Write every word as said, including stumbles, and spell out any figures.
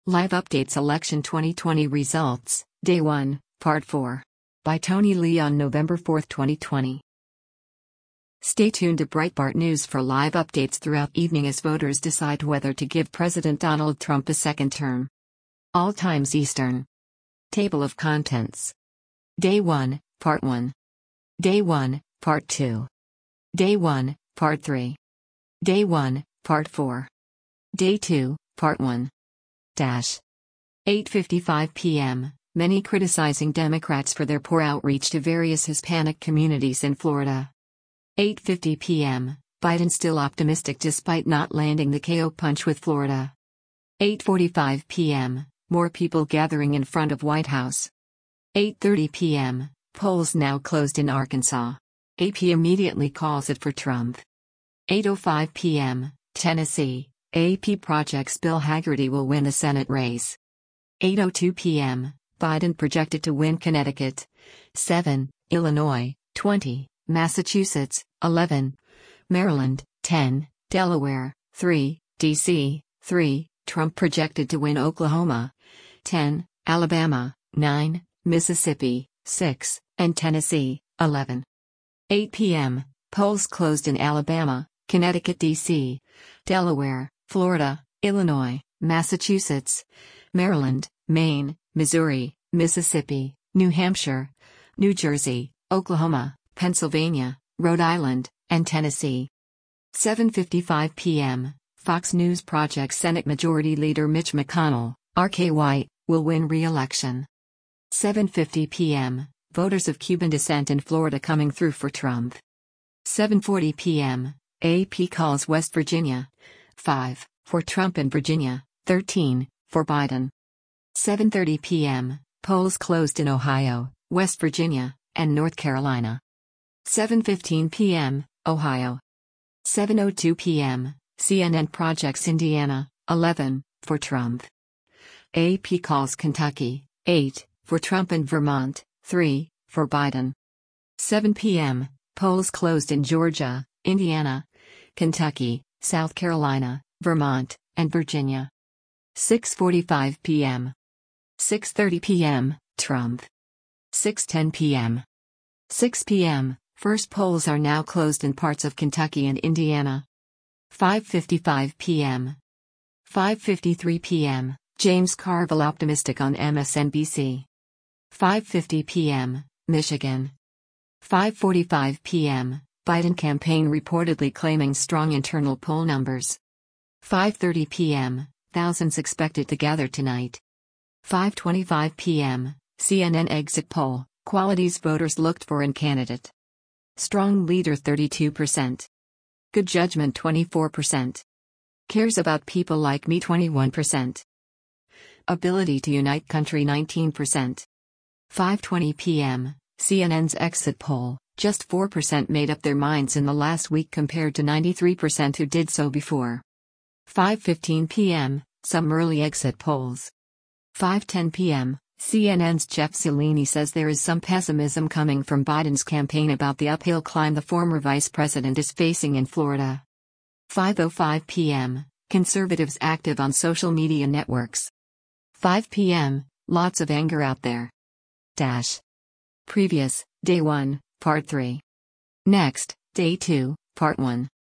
Live Updates Election twenty twenty Results, Day one, Part four. By Tony Lee on November fourth, twenty twenty. Stay tuned to Breitbart News for live updates throughout evening as voters decide whether to give President Donald Trump a second term. All times Eastern. Table of Contents. Day one, Part one. Day one, Part two. Day one, Part three. Day one, Part four. Day two, Part one. Dash. eight fifty-five p m, many criticizing Democrats for their poor outreach to various Hispanic communities in Florida. eight fifty p m, Biden still optimistic despite not landing the K O punch with Florida. eight forty-five p m, more people gathering in front of White House. eight thirty p m, polls now closed in Arkansas. A P immediately calls it for Trump. eight oh five p m, Tennessee. A P projects Bill Hagerty will win the Senate race. eight oh two p m, Biden projected to win Connecticut. seven, Illinois, twenty, Massachusetts, eleven, Maryland, ten, Delaware, three, D C, three, Trump projected to win Oklahoma. ten, Alabama, nine, Mississippi, six, and Tennessee, eleven. eight p m, polls closed in Alabama, Connecticut, D C, Delaware, Florida, Illinois, Massachusetts, Maryland, Maine, Missouri, Mississippi, New Hampshire, New Jersey, Oklahoma, Pennsylvania, Rhode Island, and Tennessee. seven fifty-five p m, Fox News projects Senate Majority Leader Mitch McConnell, R K White, will win re-election. seven fifty p m, voters of Cuban descent in Florida coming through for Trump. seven forty p m, A P calls West Virginia. five, for Trump in Virginia, thirteen, for Biden. seven thirty p m, polls closed in Ohio, West Virginia, and North Carolina. seven fifteen p m, Ohio. seven oh two p m, C N N projects Indiana, eleven, for Trump. A P calls Kentucky, eight, for Trump and Vermont, three, for Biden. seven p m, polls closed in Georgia, Indiana, Kentucky, South Carolina, Vermont, and Virginia. six forty-five p m. six thirty p m, Trump. six ten p m. six p m, first polls are now closed in parts of Kentucky and Indiana. five fifty-five p m. five fifty-three p m, James Carville optimistic on M S N B C. five fifty p m, Michigan. five forty-five p m, Biden campaign reportedly claiming strong internal poll numbers. five thirty p m, thousands expected to gather tonight. five twenty-five p m, C N N exit poll, qualities voters looked for in candidate. Strong leader thirty-two percent. Good judgment twenty-four percent. Cares about people like me twenty-one percent. Ability to unite country nineteen percent. five twenty p m, C N N's exit poll, just four percent made up their minds in the last week compared to ninety-three percent who did so before. five fifteen p m, some early exit polls. five ten p m, C N N's Jeff Cellini says there is some pessimism coming from Biden's campaign about the uphill climb the former vice president is facing in Florida. five oh five p m, conservatives active on social media networks. five p m, lots of anger out there. Dash. Previous, Day one, Part three. Next, Day two, Part one.